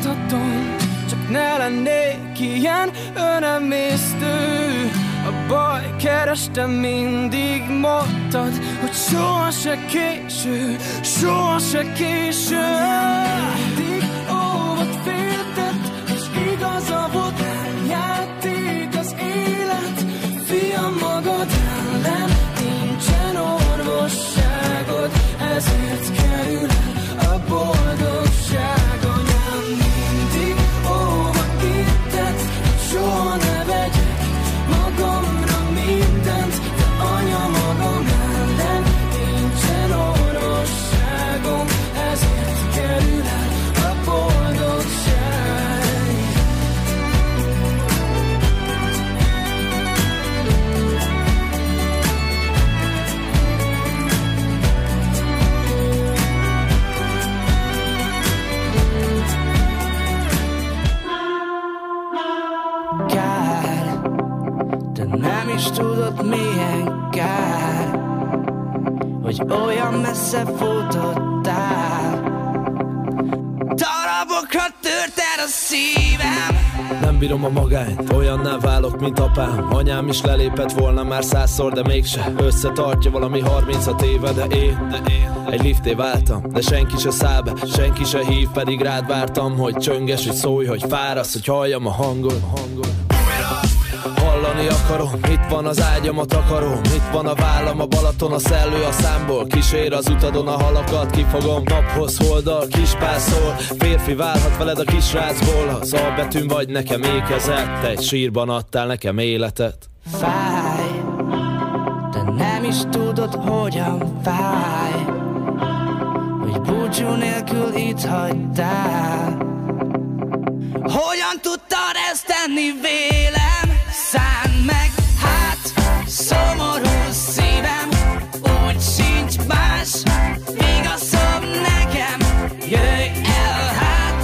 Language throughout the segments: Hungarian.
mondhatom, csak ne lennék ilyen önemésztő. A baj kerestem, mindig mondtad, hogy soha se késő, soha se késő. Mindig óvat féltett, és igaza volt, játék az élet. Fiam, magad ellen nincsen orvosságod, ezért kerül el a boldogság. Anyám mindig óvat intett, soha ne vegyek magamra mindent, de anya, magam ellen nincsen orvosságom, ezért kerül el a boldogság. Kár, de nem is tudod milyen kár, hogy olyan messze futottál. Darabokra törted a szívem. Nem bírom a magányt, olyanná válok, mint apám. Anyám is lelépett volna már 100-szor, de mégse. Összetartja valami 36 éve, de én egy lifté váltam, de senki se száll be, senki se hív, pedig rád vártam, hogy csönges, hogy szólj, hogy fárasz, hogy halljam a hangod. Hallani akarom, itt van az ágyam, a takarom, itt van a vállam, a Balaton, a szellő a számból. Kísér az utadon a halakat, kifogom naphoz, holdal, kispászol. Férfi válhat veled a kisrácból, az A betűn vagy nekem ékezett. Egy sírban adtál nekem életet. Fáj, de nem is tudod, hogyan fáj, hogy búcsú nélkül itt hagytál. Hogyan tudtad ezt tenni vélem? Szánd meg, hát szomorú szívem, úgy sincs más igazom nekem. Jöjj el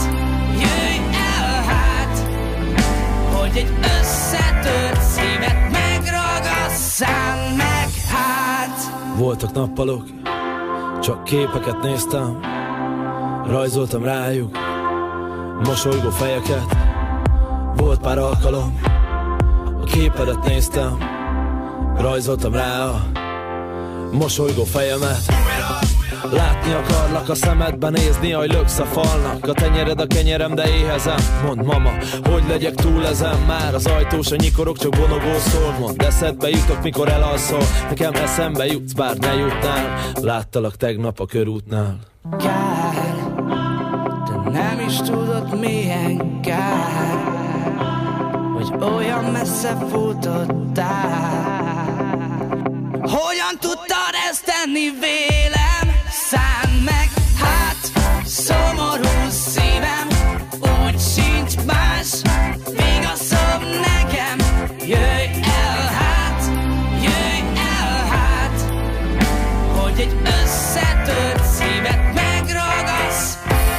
hát, hogy egy összetört szívet megragasz. Szánd meg, hát. Voltak nappalok, csak képeket néztem, rajzoltam rájuk mosolygó fejeket. Volt pár alkalom, a képedet néztem, rajzoltam rá a mosolygó fejemet. Látni akarlak a szemedben, nézni, ahogy löksz a falnak. A tenyered a kenyerem, de éhezem. Mondd, mama, hogy legyek túl ezen. Már az ajtós, a nyikorok, csak bonogó szól. Mondd, eszedbe jutok, mikor elalszol. Nekem eszembe jutsz, bár ne jutnál. Láttalak tegnap a körútnál. Kár, de nem is tudod milyen kár, hogy olyan messze futottál. Hogyan tudtad ezt tenni vélem? Szánd meg, hát szomorú szívem, úgy sincs más igazom nekem. Jöjj el hát, hogy egy összetört szívet megragasz.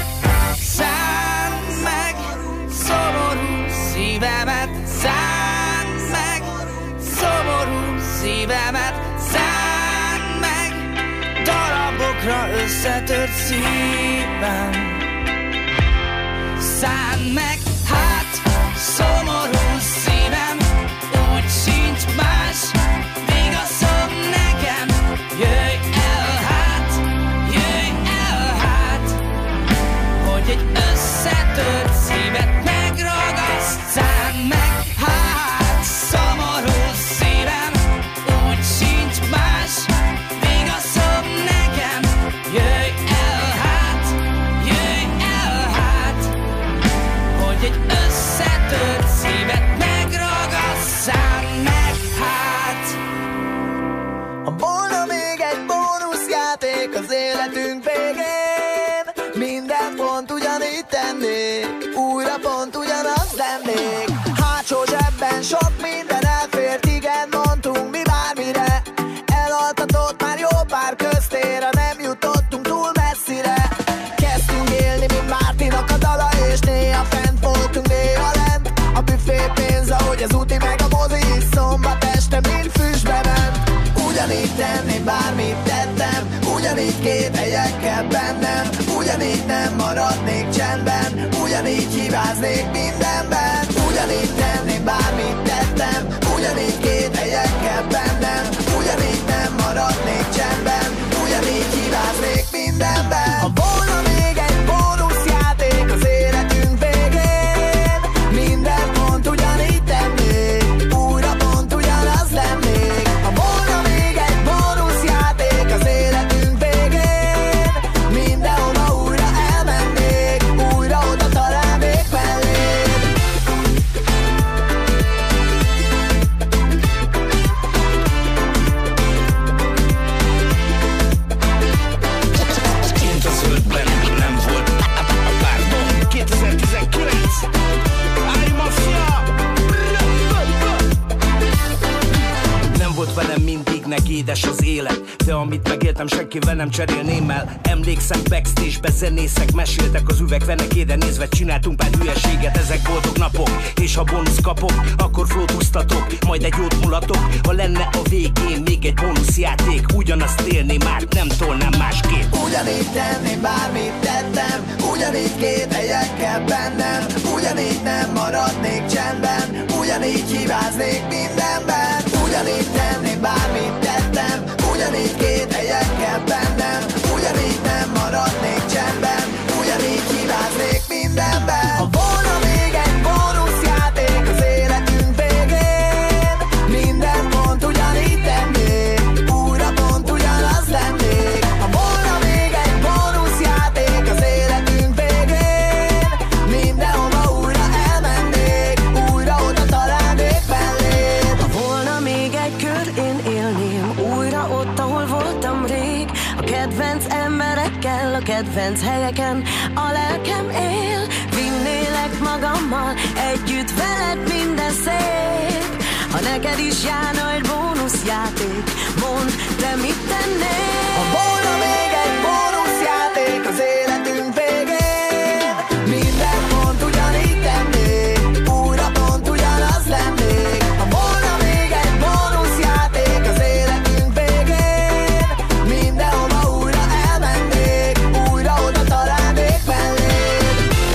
Szánd meg szomorú szívemet, szánd meg szomorú szívemet, szánd meg darabokra összetört szívem. Szánd meg, hát szomorú szívem, úgy sincs más igazom nekem. Jöjj el hát, hogy egy összetört szívet megragasz. Szánd meg, hát szomorú szívem, úgy sincs más igazom nekem. Jöjj el hát, hogy egy összetört szívet megragasz. Szánd meg, hát. Ha volna még egy bónuszjáték az életünk végén, minden pont ugyanígy tennék, újra pont ugyanaz lennék. Hátsó zsebben sok minden elfért, igen, mondtunk mi bármire. Elaltatott már jó pár köztér, nem jutottunk túl messzire. Kezdtünk élni, mint Mártinak a dala, és néha fent voltunk, néha lent. A büfé pénz, ahogy az úti meg a mozi, szombat este mind füstbe ment. Ugyanígy tenném, bármit tettem, ugyanígy két helyekkel bennem, ugyanígy nem maradnék csendben, ugyanígy hibáznék mindenben. Ugyanígy tenném, bármit tettem, ugyanígy kételyekkel bennem, ugyanígy nem maradnék csendben, ugyanígy hibáznék mindenben. Ha volna még egy bónuszjáték az életünk végén, minden pont ugyanígy tennék, újra pont ugyanaz lennék. Ha volna még egy bónuszjáték az életünk végén, mindenhova újra elmennék, újra oda találnék melléd. Kint a zöldben nem volt pardon 2019 Ai mafia. Nem volt velem mindig negédes az élet, de amit megéltem senkivel nem cserélném el. Emlékszem backstage-be zenészek meséltek az üvegfenekére nézve, csináltunk pár hülyeséget, ezek boldog napok. És ha bónusz kapok, akkor flótusztatok, majd egy jót mulatok. Ha lenne a végén még egy bónuszjáték, ugyanazt élném már, nem tolnám másképp. Ugyanígy tenném, bármit tettem, ugyanígy kételyekkel bennem, ugyanígy nem maradnék csendben, ugyanígy hibáznék mindenben. Ugyanígy tenném, bármit tettem, ugyanígy kételyekkel bennem, ugyanígy nem maradnék csendben, ugyanígy hibáznék mindenben. Ha volna még egy bónuszjáték az életünk végén, minden pont ugyanígy tennék, újra pont ugyanaz lennék. Ha volna még egy bónuszjáték az életünk végén, mindenhova újra elmennék, újra oda találnék melléd. Ha volna még egy kör, én élném újra ott, ahol voltam rég. A kedvenc emberekkel, a kedvenc helyeken a lelkem él. Vinnélek magammal, együtt veled minden szép. Ha neked is járna egy bónuszjáték, mondd, te mit tennél? Ha volna még egy bónuszjáték az életünk végén, minden pont ugyanígy tennék, újra pont ugyanaz lennék. Ha volna még egy bónuszjáték az életünk végén, mindenhova újra elmennék, újra oda találnék melléd.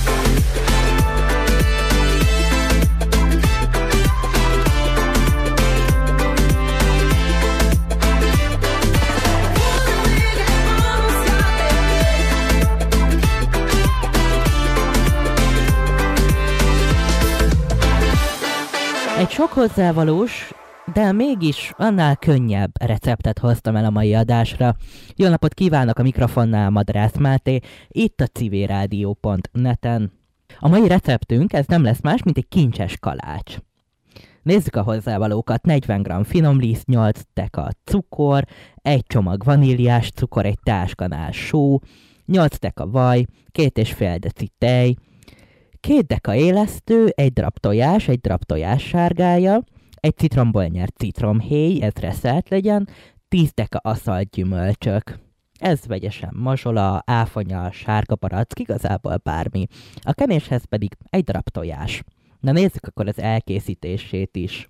Egy sok hozzávalós, de mégis annál könnyebb receptet hoztam el a mai adásra. Jó napot kívánok, a mikrofonnál Madrász Máté, itt a civilradio.net-en. A mai receptünk ez nem lesz más, mint egy kincses kalács. Nézzük a hozzávalókat: 40 g finomliszt, 8 deka cukor, egy csomag vaníliás cukor, egy teáskanál só, 8 deka vaj, 2,5 deci tej, 2 deka élesztő, egy darab tojás, egy darab tojás sárgája, egy citromból nyert citromhéj, ez reszelt legyen, 10 deka aszalt gyümölcsök. Ez vegyesen mazsola, áfonya, sárga barack, igazából bármi. A kenéshez pedig egy darab tojás. Na nézzük akkor az elkészítését is.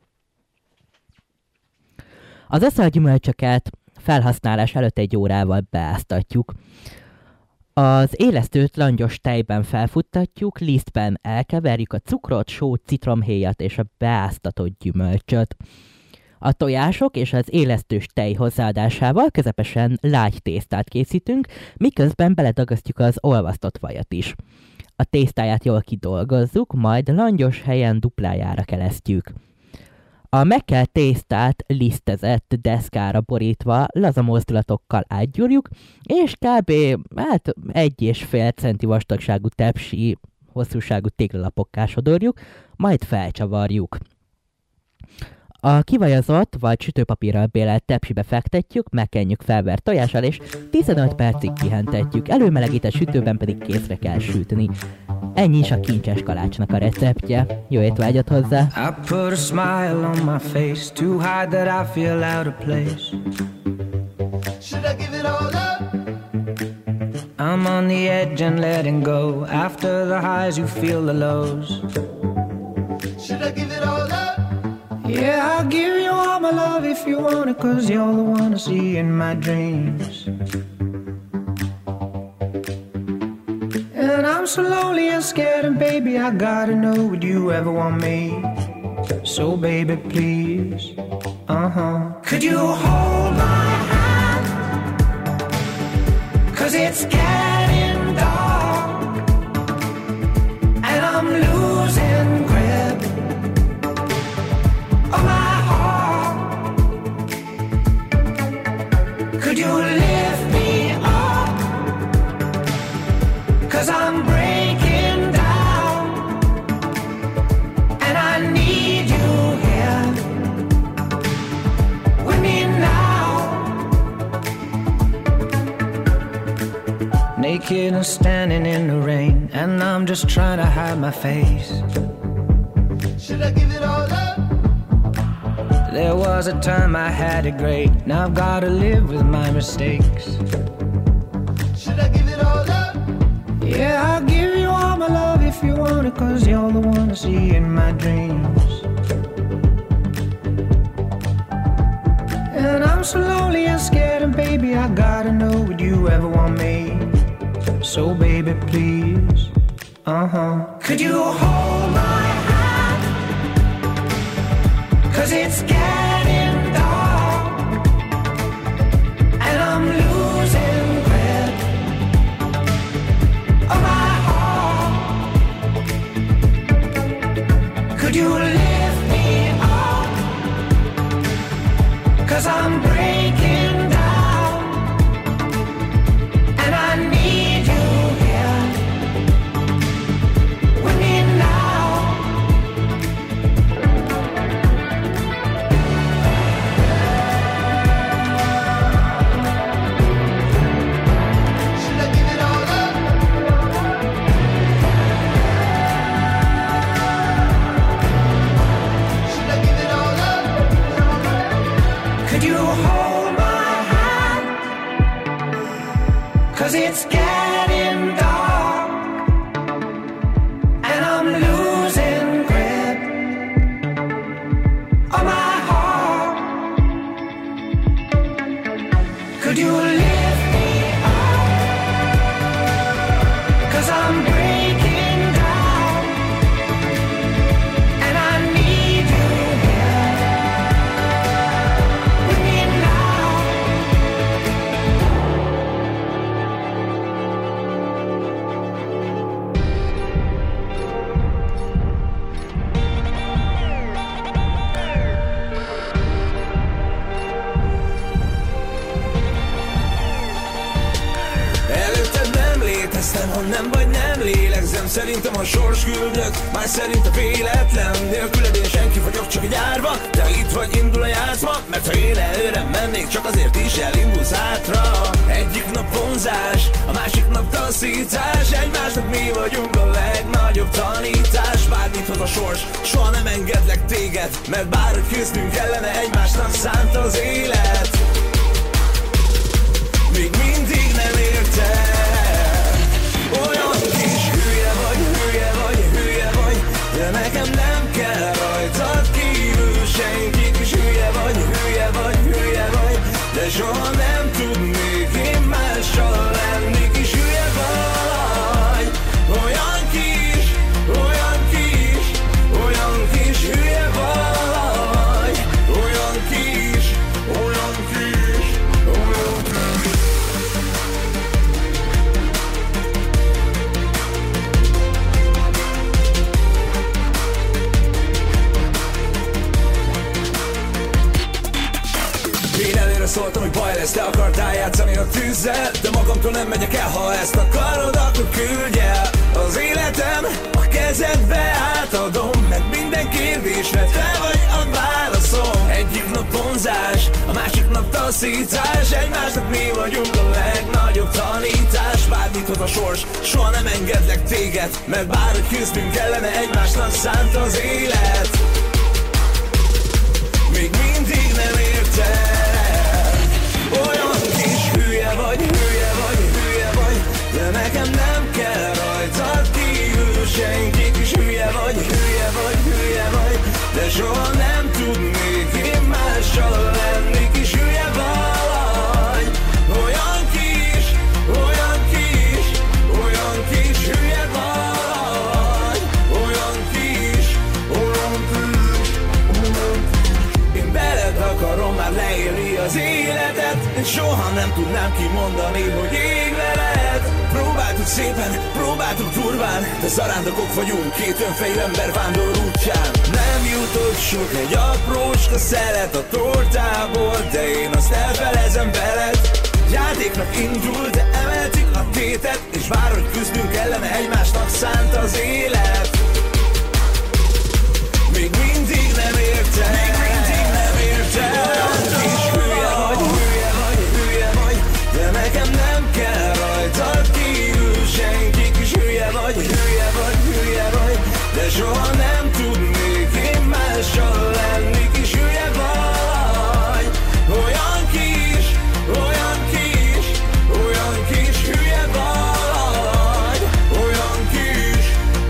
Az aszalt gyümölcsöket felhasználás előtt 1 órával beáztatjuk. Az élesztőt langyos tejben felfuttatjuk, lisztben elkeverjük a cukrot, sót, citromhéjat és a beáztatott gyümölcsöt. A tojások és az élesztős tej hozzáadásával közepesen lágy tésztát készítünk, miközben beledagasztjuk az olvasztott vajat is. A tésztáját jól kidolgozzuk, majd langyos helyen duplájára kelesztjük. A megkelt tésztát lisztezett deszkára borítva laza mozdulatokkal átgyúrjuk, és kb. 1,5 centi vastagságú tepsi hosszúságú téglalapokká sodorjuk, majd felcsavarjuk. A kivajazott vagy sütőpapírral bélelt tepsibe fektetjük, megkenjük felvert tojással, és 15 percig pihentetjük, előmelegített sütőben pedig kézre kell sütni. Ennyi is a kincses kalácsnak a receptje. Jó étvágyat hozzá! I put a smile on my face, too high that I feel out of place. Should I give it all up? I'm on the edge and letting go. After the highs you feel the lows. Should I give it all up? Yeah, I'll give you all my love if you want it, 'cause you're the one I see in my dreams. And I'm so lonely and scared, and baby, I gotta know, would you ever want me? So baby, please, could you hold my hand? 'Cause it's getting dark, and I'm losing grip of my heart. Could you lift me up? 'Cause I'm breaking down, and I need you here with me now. Naked and standing in the rain, and I'm just trying to hide my face. Should I give it all up? There was a time I had it great, now I've gotta live with my mistakes. Should I give it all up? Yeah, I'll give you all my love if you want it, 'cause you're the one I see in my dreams. And I'm so lonely and scared, and baby, I gotta know, would you ever want me? So baby, please, could you hold my hand? 'Cause it's getting dark, and I'm losing grip of my heart. Could you lift me up? 'Cause I'm breaking down, and I need you here with me now. Should I give it all up? Should I give it all up? Could you hold my hand? 'Cause it's getting dark, and I'm losing grip of my heart. Could you lift me up? 'Cause I'm breaking down, and I need you here with me now. Előtted nem léteztem, ha nem vagy nem lélegzem. Szerintem a sors küldött, más szerint a véletlen. Nélküled én senki vagyok, csak egy árva, de itt vagy indul a játszma. Mert ha én előre mennék, csak azért is elindulsz hátra. Egyik nap vonzás, a másik nap taszítás. Egymásnak mi vagyunk a legnagyobb tanítás. Bármit hoz a sors, soha nem engedlek téged, mert bárhogy küzdünk ellene, egymásnak szánt az élet. Még mindig nem érted. Olyan kis hülye vagy, de nekem nem kell rajtad kívül senki. Kis hülye vagy, de soha nem tudnék én mással lenni. Kis hülye vagy, olyan kis hülye vagy. Olyan kis. Szóltam, hogy baj lesz, te akartál játszani a tűzzel, de magamtól nem megyek el, ha ezt akarod, akkor küldj el. Az életem a kezedbe átadom, mert minden kérdésre te vagy a válaszom. Egyik nap vonzás, a másik nap taszítás. Egymásnak mi vagyunk a legnagyobb tanítás. Bármit hoz a sors, soha nem engedlek téged, mert bárhogy küzdünk ellene, egymásnak szánt az élet. Még mindig nem érted. Olyan kis hülye vagy, de nekem nem kell rajtad kívül senki. Kis hülye vagy, de soha nem tudnék én mással lenni. Kis hülye vagy, olyan kis hülye vagy. nem tudnám kimondani, hogy ég veled. Próbáltuk szépen, próbáltuk durván, de zarándokok vagyunk két önfejű ember vándor útján. Nem jutott sok egy aprócska szelet a tortából, de én azt elfelezem veled. Játéknak indul, de emeltük a tétet, és bár hogy küzdünk ellene, egymásnak szánt az élet. Még mindig nem értem, olyan kis hülye vagy, de nekem nem kell rajtad kívül senki. Kis hülye vagy, de soha nem tudnék én mással lenni. Kis hülye vagy, olyan kis hülye vagy, olyan kis.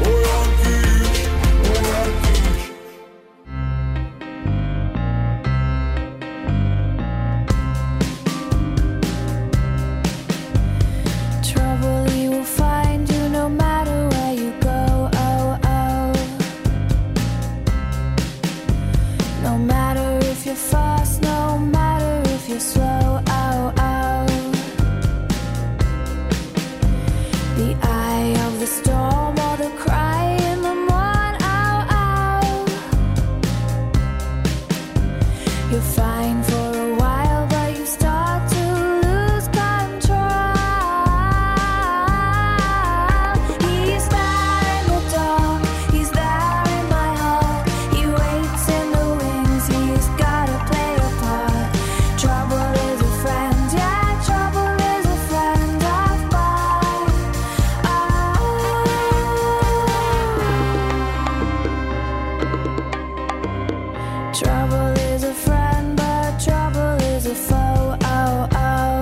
Trouble you will find you no matter where you go, oh, oh. No matter if you're fast, no matter if you're slow, oh, oh. The eye of the storm or the cry in the morn, oh, oh. You're fine for a while, but you start to lose control. He's there in the dark, he's there in my heart. He waits in the wings, he's gotta play a part. Trouble is a friend, yeah, trouble is a friend of mine. Trouble is a friend, but trouble is a foe, oh, oh.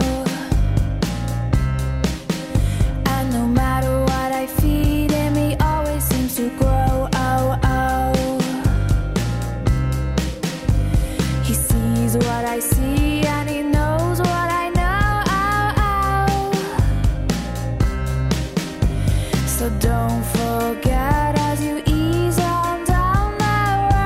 And no matter what I feed him, he always seems to grow, oh, oh. He sees what I see and he knows what I know, oh, oh. So don't forget as you ease on down the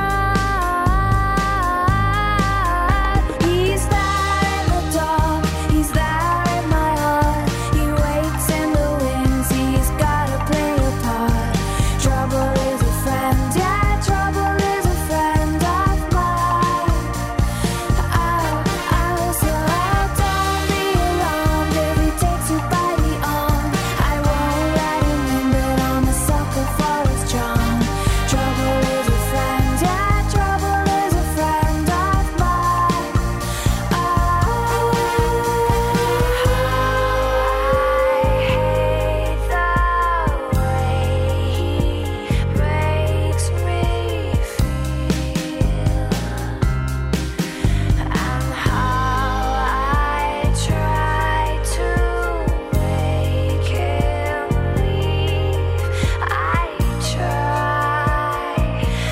road. He's there in the dark, he's there in my heart. He waits in the wings, he's gotta play a part. Trouble is a friend, yeah, trouble is a friend of mine. Oh, oh, so don't be alarmed if he takes you by the arm. I won't let him in, but I'm a sucker for his charm. Trouble is a friend, yeah, trouble is a friend of mine. Oh, I hate the way he makes me feel, and how I try to make him leave. I try,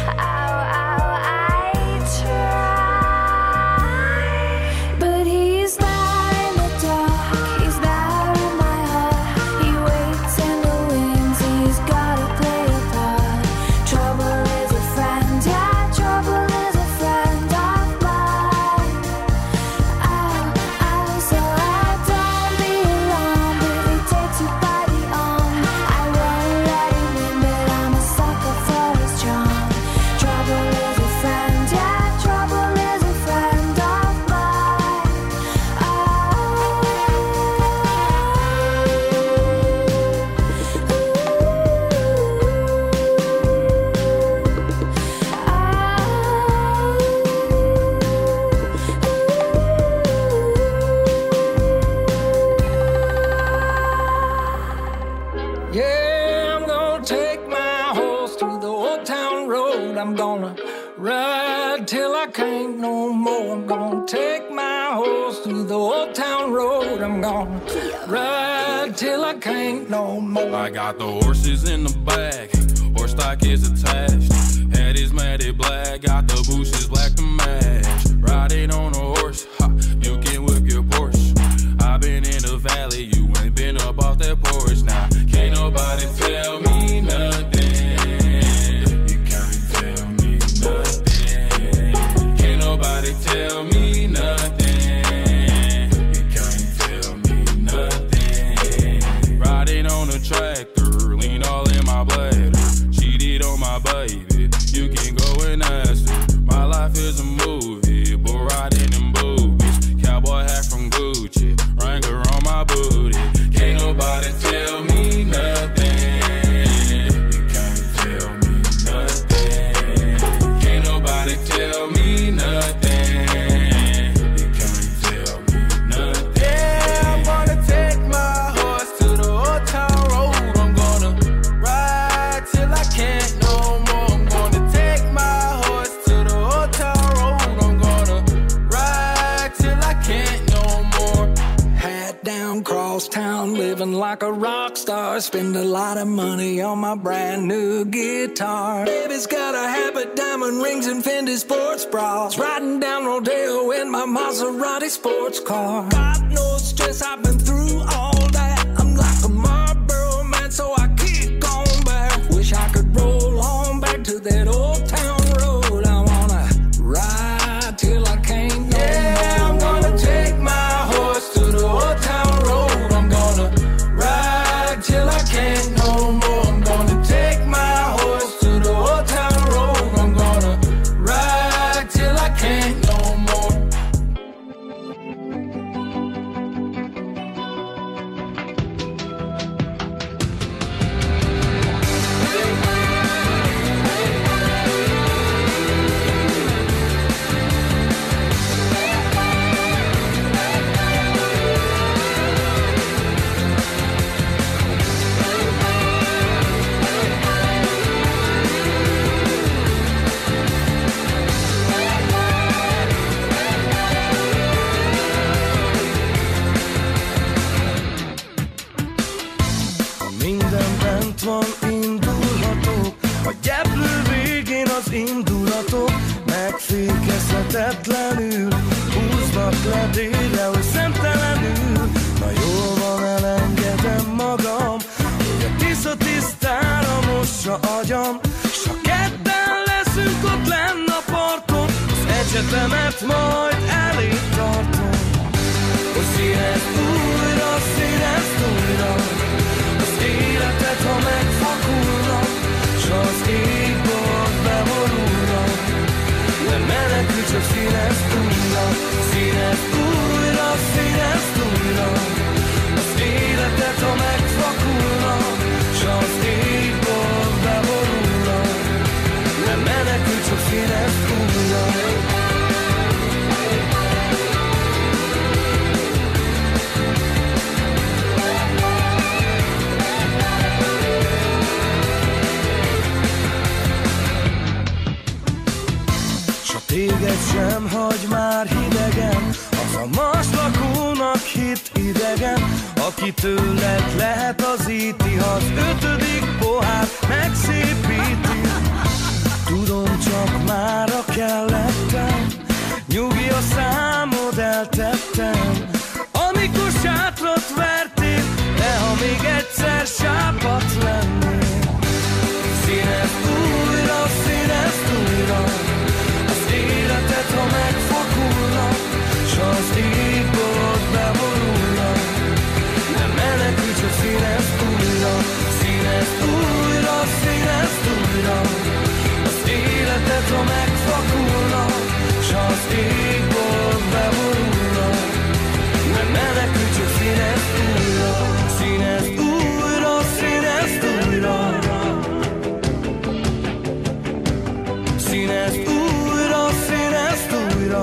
I try, but he's there in the dark, he's there in my heart. He waits in the wings, he's gotta play a part. Trouble is a friend, yeah, trouble is a friend of mine. Oh, oh, so don't be alarmed if he takes you by the arm. I won't let him in, but I'm a sucker for his charm. Trouble is a friend, yeah, trouble is a friend of mine. Yeah, I'm gonna take my horse to the old town road. I'm gonna ride till I can't no more. I'm gonna take my horse to the old town road. I'm gonna ride till I can't no more. I got the horses in the back, horse stock is attached. Head is matted black, got the bushes black to match. Riding on a horse, ha, you can whip your Porsche. I've been in the valley, you ain't been up off that porch. Now, can't nobody tell me nothing. You can't tell me nothing. Can't nobody tell me nothing. You can't tell living like a rock star. Spend a lot of money on my brand new guitar. Baby's got a habit, diamond rings and Fendi sports bras. Riding down Rodeo in my Maserati sports car. Got no stress, I've been through all that. I'm like a Marlboro man, so I keep going back. Wish I could roll on back to that old town road. I wanna ride till I can't no more. I'm gonna take my horse to the old town road. I'm gonna ride till I can't no more. I'm gonna take my horse to the old town road. I'm gonna ride till I can't no more. Minden bent van, indulhatok. A gyeplő végén az indulatok megfékezhetetlenül húznak le délre, hogy szemtelenül. Na jól van, elengedem magam, hogy a Tisza tisztára mossa agyam. S ha kedden leszünk ott lenn a parton, az egyetemet majd elég tartom. Hogy színezd újra, színezd újra az életet, ha megfakulna, s az égbolt beborulna. Nem menekül, csak színezd újra, színezd újra, színezd újra az életet, ha megfakulna, s az égbolt beborulna. Nem menekül, csak színezd újra. Téged sem hagy már hidegen, az a marslakónak hit idegen, aki tőled lehet az íti, ha az 5. pohár megszépíti. Tudom, csak mára kellettem, nyugi a számod eltettem. Amikor sátrat vertél, de ha még egyszer sápat lennél. Színezd újra, színezd újra életet, ha megfakulna, s az égbolt beborulna. Nem menekül, csak színezd újra, színezd újra, színezd újra az életet, ha megfakulna, s az égbolt beborulna. Nem menekül, csak színezd újra, színezd újra, színezd újra. Színezd újra, színezd újra.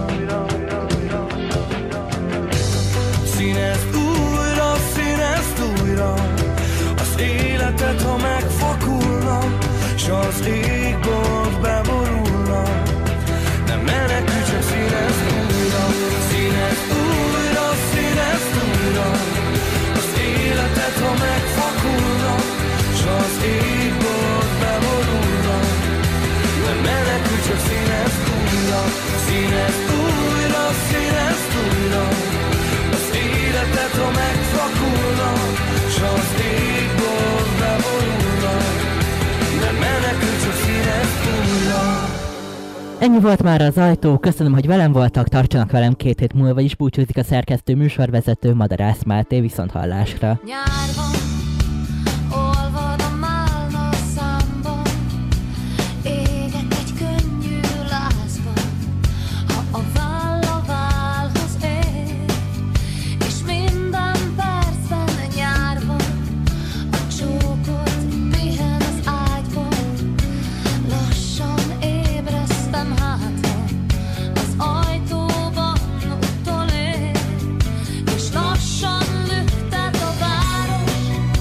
Színezd újra, színezd újra az életet, ha megfakulna, s az égbolt beborulna. Nem menekül, csak színezd újra, színezd újra, színezd újra az életet, ha megfakulna, s az égbolt beborulna. Nem menekül, csak színezd újra, színezd újra, színezd újra az életet, ha megfakulna, s az égbolt beborulna. Nem menekül, csak színezd újra. Ennyi volt már az ajtó, köszönöm, hogy velem voltak, tartsanak velem 2 hét múlva is, búcsúzik a szerkesztő műsorvezető Madarász Máté, viszonthallásra. Nyárban olvad a málna számban, égek egy könnyű lázban, ha a válla válhoz ér, és minden percben nyárban a csókot pihen az ágyban. Lassan ébresztem hátra, az ajtóban utolér, és lassan lüktet a város.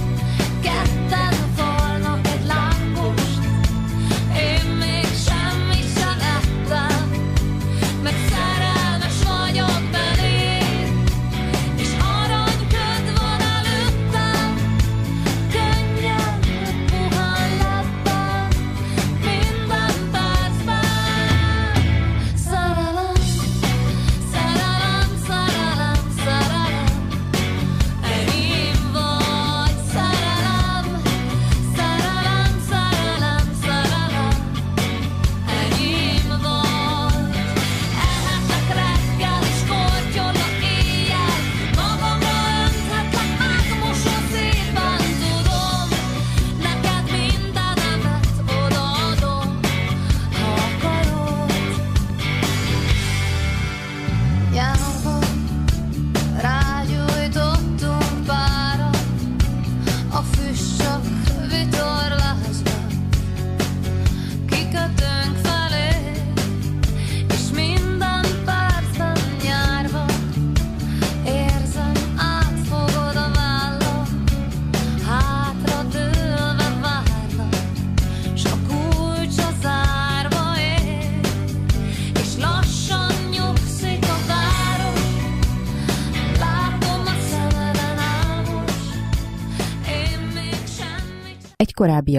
egy korábbi